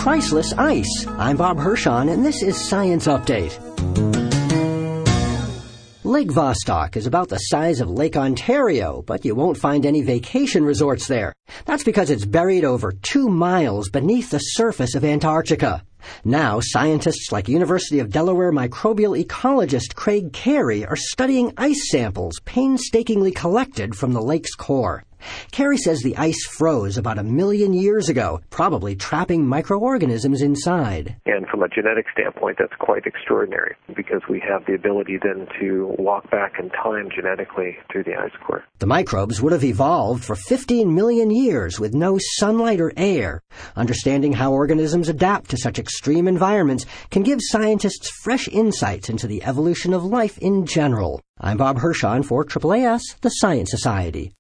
priceless ice. I'm Bob Hirschon, and this is Science Update. Lake Vostok is about the size of Lake Ontario, but you won't find any vacation resorts there. That's because it's buried over 2 miles beneath the surface of Antarctica. Now, scientists like University of Delaware microbial ecologist Craig Carey are studying ice samples painstakingly collected from the lake's core. Carey says the ice froze about 1 million years ago, probably trapping microorganisms inside. And from a genetic standpoint, that's quite extraordinary because we have the ability then to walk back in time genetically through the ice core. The microbes would have evolved for 15 million years with no sunlight or air. Understanding how organisms adapt to such extreme environments can give scientists fresh insights into the evolution of life in general. I'm Bob Hirschon for AAAS, the Science Society.